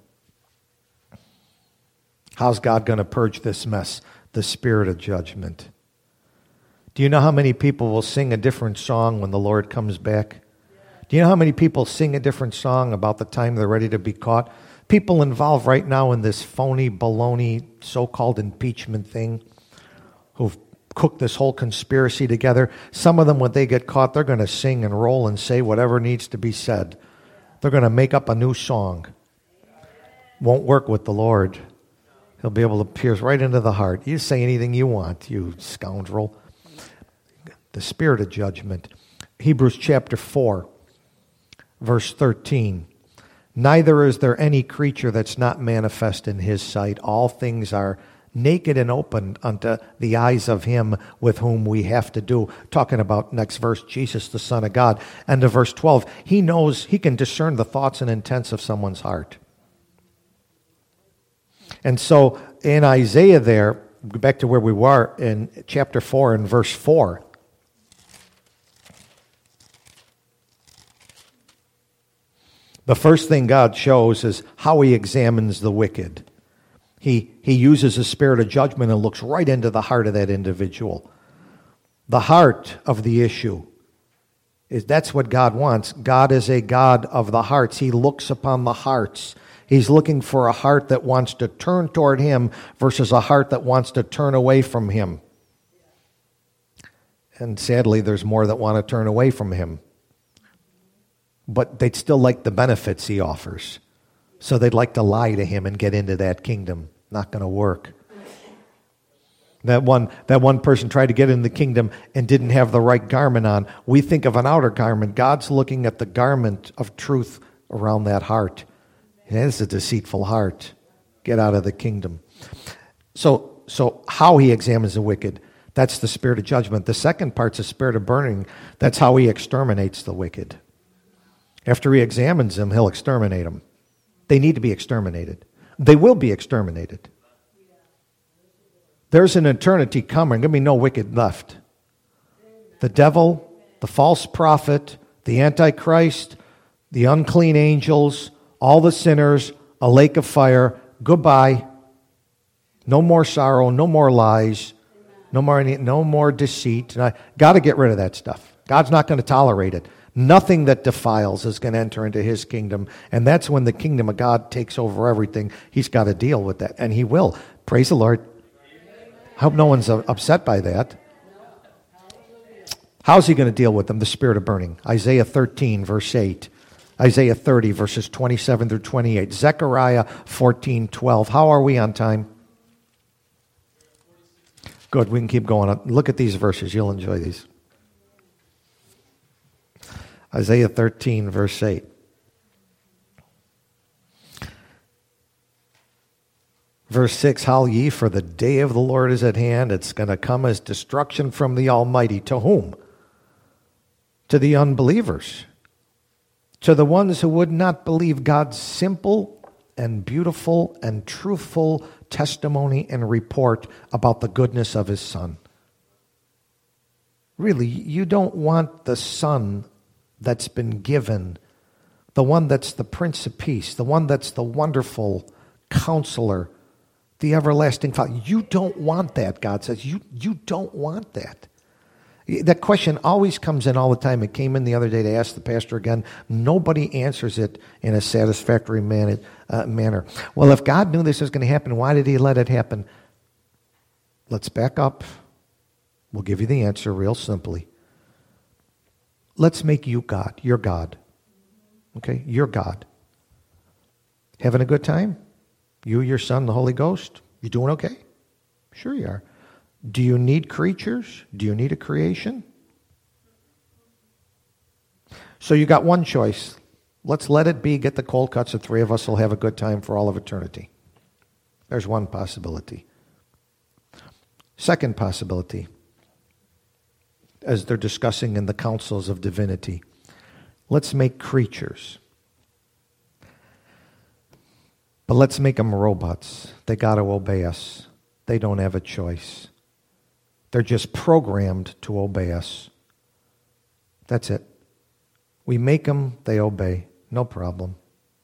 How's God going to purge this mess? The spirit of judgment. Do you know how many people will sing a different song when the Lord comes back? Do you know how many people sing a different song about the time they're ready to be caught? People involved right now in this phony, baloney, so-called impeachment thing who've cook this whole conspiracy together. Some of them, when they get caught, they're going to sing and roll and say whatever needs to be said. They're going to make up a new song. Won't work with the Lord. He'll be able to pierce right into the heart. You say anything you want, you scoundrel. The spirit of judgment. Hebrews chapter 4, verse 13. Neither is there any creature that's not manifest in his sight. All things are naked and open unto the eyes of him with whom we have to do. Talking about, next verse, Jesus, the Son of God. And to verse 12, he knows, he can discern the thoughts and intents of someone's heart. And so in Isaiah there, back to where we were in chapter 4 and verse 4. The first thing God shows is how he examines the wicked. He uses a spirit of judgment and looks right into the heart of that individual. The heart of the issue. That's what God wants. God is a God of the hearts. He looks upon the hearts. He's looking for a heart that wants to turn toward him versus a heart that wants to turn away from him. And sadly, there's more that want to turn away from him. But they'd still like the benefits he offers. So they'd like to lie to him and get into that kingdom. Not going to work. That one person tried to get in the kingdom and didn't have the right garment on. We think of an outer garment. God's looking at the garment of truth around that heart. It is a deceitful heart. Get out of the kingdom. So how he examines the wicked, that's the spirit of judgment. The second part's the spirit of burning. That's how he exterminates the wicked. After he examines them, he'll exterminate them. They need to be exterminated. They will be exterminated. There's an eternity coming. There'll be no wicked left. The devil, the false prophet, the Antichrist, the unclean angels, all the sinners, a lake of fire, goodbye. No more sorrow, no more lies, no more deceit. Got to get rid of that stuff. God's not going to tolerate it. Nothing that defiles is going to enter into his kingdom. And that's when the kingdom of God takes over everything. He's got to deal with that. And he will. Praise the Lord. I hope no one's upset by that. How's he going to deal with them? The spirit of burning. Isaiah 13, verse 8. Isaiah 30, verses 27 through 28. Zechariah 14, 12. How are we on time? Good, we can keep going. Look at these verses. You'll enjoy these. Isaiah 13, verse 8. Verse 6, Howl ye, for the day of the Lord is at hand. It's going to come as destruction from the Almighty. To whom? To the unbelievers. To the ones who would not believe God's simple and beautiful and truthful testimony and report about the goodness of his Son. Really, you don't want the Son that's been given, the one that's the Prince of Peace, the one that's the wonderful Counselor, the everlasting Father. You don't want that, God says. You don't want that. That question always comes in all the time. It came in the other day to ask the pastor again. Nobody answers it in a satisfactory manner. Well, if God knew this was going to happen, why did he let it happen? Let's back up. We'll give you the answer real simply. Let's make you God. You're God. Okay? You're God. Having a good time? You, your Son, the Holy Ghost? You doing okay? Sure you are. Do you need creatures? Do you need a creation? So you got one choice. Let's let it be. Get the cold cuts. The three of us will have a good time for all of eternity. There's one possibility. Second possibility, as they're discussing in the councils of divinity, let's make creatures. But let's make them robots. They got to obey us. They don't have a choice. They're just programmed to obey us. That's it. We make them, they obey. No problem.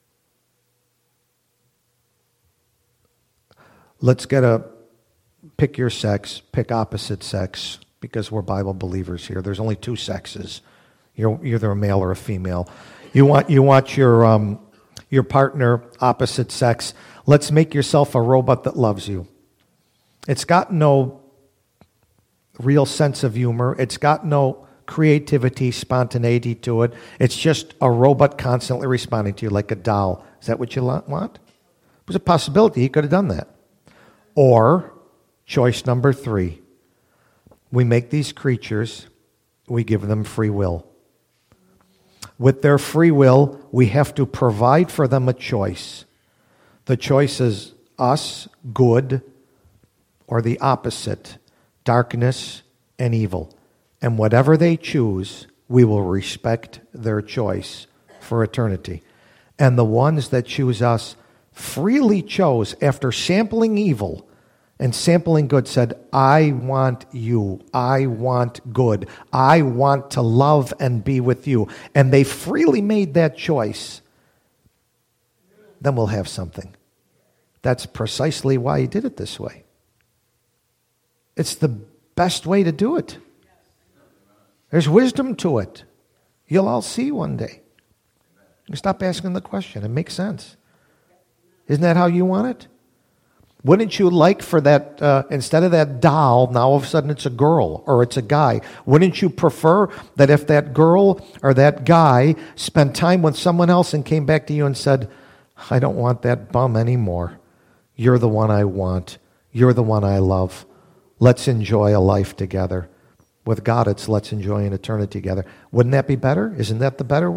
Let's pick your sex, pick opposite sex, because we're Bible believers here. There's only two sexes. You're either a male or a female. You want your partner opposite sex. Let's make yourself a robot that loves you. It's got no real sense of humor. It's got no creativity, spontaneity to it. It's just a robot constantly responding to you like a doll. Is that what you want? There's a possibility he could have done that. Or, choice number 3, we make these creatures, we give them free will. With their free will, we have to provide for them a choice. The choice is us, good, or the opposite, darkness and evil. And whatever they choose, we will respect their choice for eternity. And the ones that choose us freely chose, after sampling evil and sampling good, said, I want you. I want good. I want to love and be with you. And they freely made that choice. Then we'll have something. That's precisely why he did it this way. It's the best way to do it. There's wisdom to it. You'll all see one day. Stop asking the question. It makes sense. Isn't that how you want it? Wouldn't you like for that, instead of that doll, now all of a sudden it's a girl or it's a guy? Wouldn't you prefer that if that girl or that guy spent time with someone else and came back to you and said, I don't want that bum anymore. You're the one I want. You're the one I love. Let's enjoy a life together. With God, it's let's enjoy an eternity together. Wouldn't that be better? Isn't that the better way?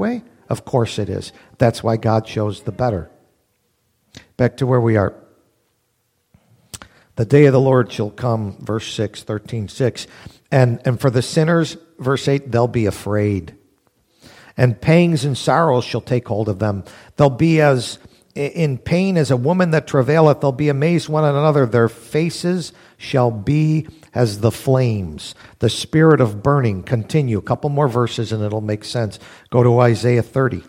Of course it is. That's why God chose the better. Back to where we are. The day of the Lord shall come, verse 6, 13:6. And for the sinners, verse 8, they'll be afraid. And pangs and sorrows shall take hold of them. They'll be as in pain as a woman that travaileth. They'll be amazed one at another. Their faces shall be as the flames. The spirit of burning. Continue. A couple more verses and it'll make sense. Go to Isaiah 30.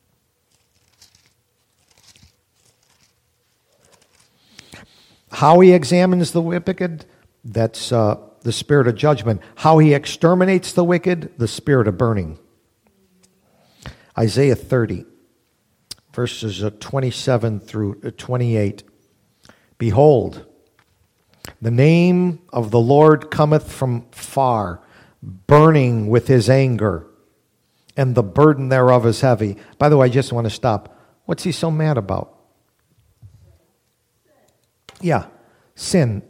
How he examines the wicked, that's the spirit of judgment. How he exterminates the wicked, the spirit of burning. Isaiah 30, verses 27 through 28. Behold, the name of the Lord cometh from far, burning with his anger, and the burden thereof is heavy. By the way, I just want to stop. What's he so mad about? Yeah, sin.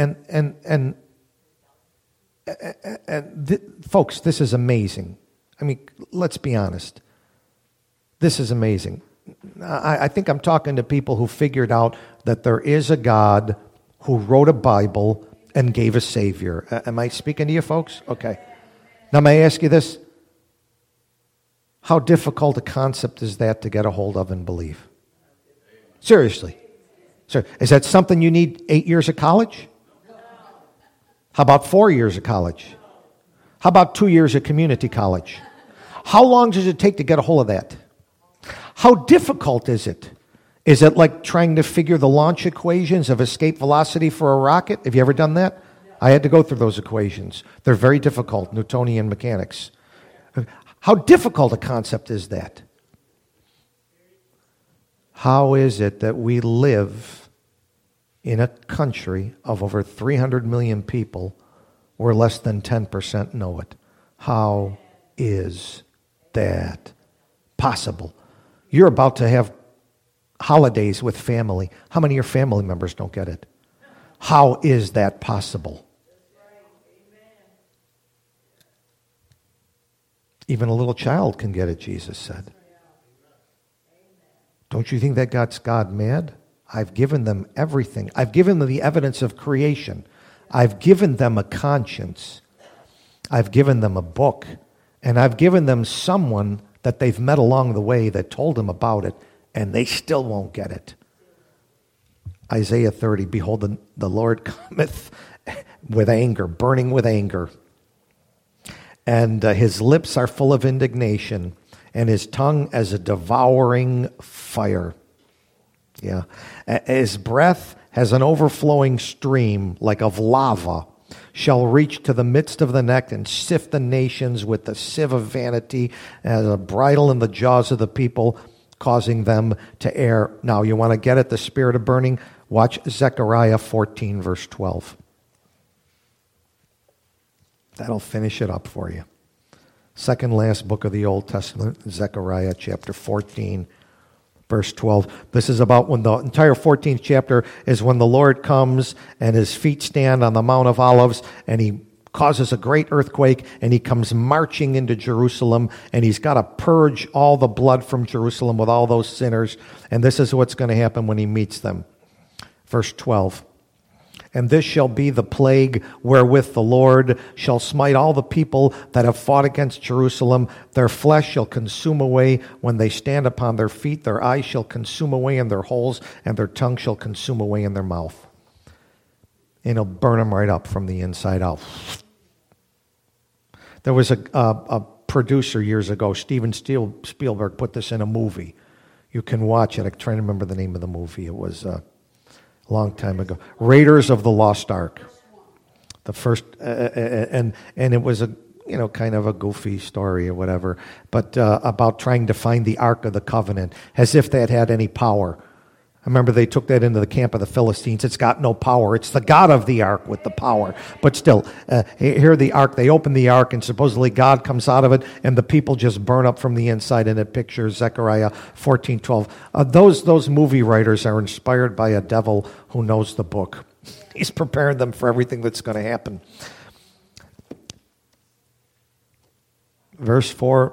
Folks, this is amazing. I mean, let's be honest. This is amazing. I think I'm talking to people who figured out that there is a God who wrote a Bible and gave a Savior. Am I speaking to you folks? Okay. Now, may I ask you this? How difficult a concept is that to get a hold of and believe? Seriously. So is that something you need 8 years of college? How about 4 years of college? How about 2 years of community college? How long does it take to get a hold of that? How difficult is it? Is it like trying to figure the launch equations of escape velocity for a rocket? Have you ever done that? I had to go through those equations. They're very difficult, Newtonian mechanics. How difficult a concept is that? How is it that we live in a country of over 300 million people where less than 10% know it? How is that possible? You're about to have holidays with family. How many of your family members don't get it? How is that possible? Even a little child can get it, Jesus said. Don't you think that got God mad? I've given them everything. I've given them the evidence of creation. I've given them a conscience. I've given them a book. And I've given them someone that they've met along the way that told them about it, and they still won't get it. Isaiah 30, behold, the Lord cometh with anger, burning with anger. And his lips are full of indignation, and his tongue as a devouring fire. Yeah. His breath has an overflowing stream like of lava, shall reach to the midst of the neck and sift the nations with the sieve of vanity as a bridle in the jaws of the people, causing them to err. Now, you want to get at the spirit of burning? Watch Zechariah 14, verse 12. That'll finish it up for you. Second last book of the Old Testament, Zechariah chapter 14, verse 12. This is about when the entire 14th chapter is when the Lord comes and his feet stand on the Mount of Olives and he causes a great earthquake and he comes marching into Jerusalem and he's got to purge all the blood from Jerusalem with all those sinners. And this is what's going to happen when he meets them. Verse 12. And this shall be the plague wherewith the Lord shall smite all the people that have fought against Jerusalem. Their flesh shall consume away when they stand upon their feet. Their eyes shall consume away in their holes, and their tongue shall consume away in their mouth. And it'll burn them right up from the inside out. There was a producer years ago, Steven Spielberg, put this in a movie. You can watch it. I'm trying to remember the name of the movie. It was long time ago. Raiders of the Lost Ark. The first, and it was a, kind of a goofy story or whatever, but about trying to find the Ark of the Covenant, as if that had any power. I remember they took that into the camp of the Philistines. It's got no power. It's the God of the Ark with the power. But still, here the Ark, they open the Ark, and supposedly God comes out of it, and the people just burn up from the inside, and it pictures Zechariah 14:12. Those movie writers are inspired by a devil who knows the book. He's preparing them for everything that's going to happen. Verse 4,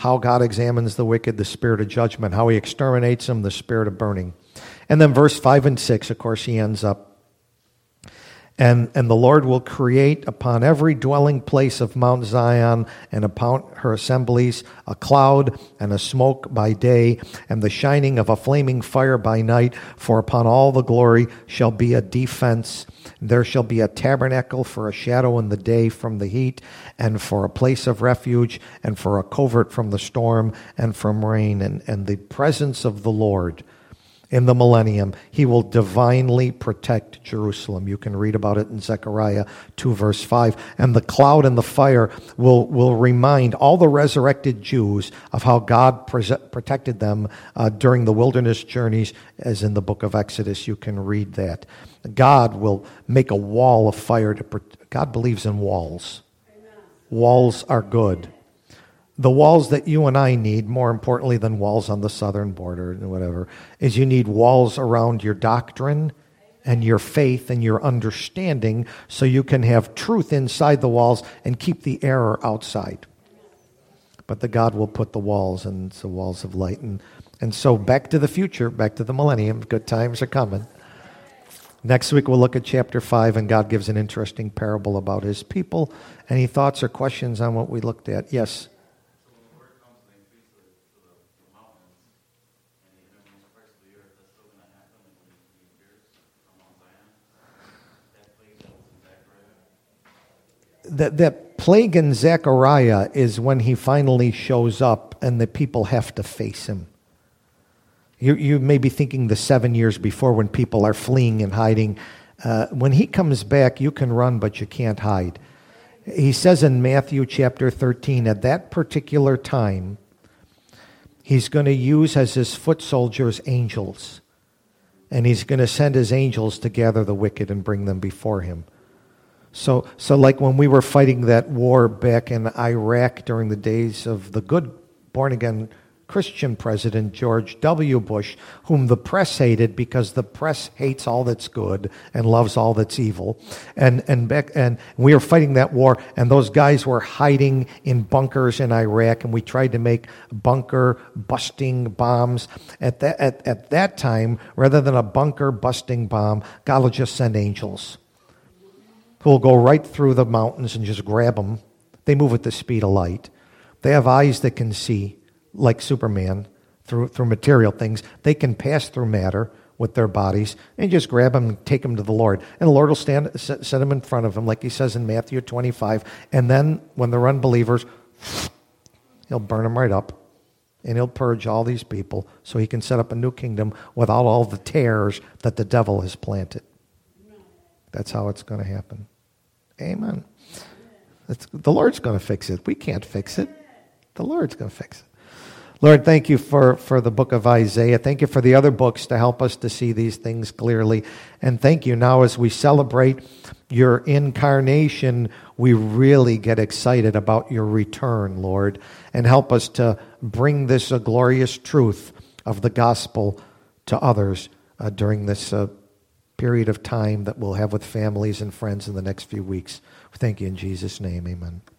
how God examines the wicked, the spirit of judgment, how he exterminates them, the spirit of burning. And then verse 5 and 6, of course, he ends up. And the Lord will create upon every dwelling place of Mount Zion and upon her assemblies a cloud and a smoke by day and the shining of a flaming fire by night. For upon all the glory shall be a defense. There shall be a tabernacle for a shadow in the day from the heat, and for a place of refuge, and for a covert from the storm and from rain. And the presence of the Lord in the millennium, he will divinely protect Jerusalem. You can read about it in Zechariah 2, verse 5. And the cloud and the fire will remind all the resurrected Jews of how God protected them during the wilderness journeys, as in the book of Exodus. You can read that. God will make a wall of fire to protect. God believes in walls. Amen. Walls are good. The walls that you and I need, more importantly than walls on the southern border and whatever, is you need walls around your doctrine and your faith and your understanding so you can have truth inside the walls and keep the error outside. But the God will put the walls, and it's the walls of light. And so back to the future, back to the millennium. Good times are coming. Next week we'll look at chapter 5, and God gives an interesting parable about his people. Any thoughts or questions on what we looked at? Yes? That plague in Zechariah is when he finally shows up and the people have to face him. You may be thinking the 7 years before when people are fleeing and hiding. When he comes back, you can run, but you can't hide. He says in Matthew chapter 13, at that particular time, he's going to use as his foot soldiers angels. And he's going to send his angels to gather the wicked and bring them before him. So like when we were fighting that war back in Iraq during the days of the good born-again Christian president, George W. Bush, whom the press hated because the press hates all that's good and loves all that's evil. And we were fighting that war, and those guys were hiding in bunkers in Iraq, and we tried to make bunker-busting bombs. At that time, rather than a bunker-busting bomb, God will just send angels who will go right through the mountains and just grab them. They move at the speed of light. They have eyes that can see, like Superman, through material things. They can pass through matter with their bodies and just grab them and take them to the Lord. And the Lord will set them in front of them, like he says in Matthew 25. And then when they're unbelievers, he'll burn them right up. And he'll purge all these people so he can set up a new kingdom without all the tares that the devil has planted. That's how it's going to happen. Amen. The Lord's going to fix it. We can't fix it. The Lord's going to fix it. Lord, thank you for the book of Isaiah. Thank you for the other books to help us to see these things clearly. And thank you now as we celebrate your incarnation, we really get excited about your return, Lord, and help us to bring this glorious truth of the gospel to others during this period of time that we'll have with families and friends in the next few weeks. Thank you in Jesus' name. Amen.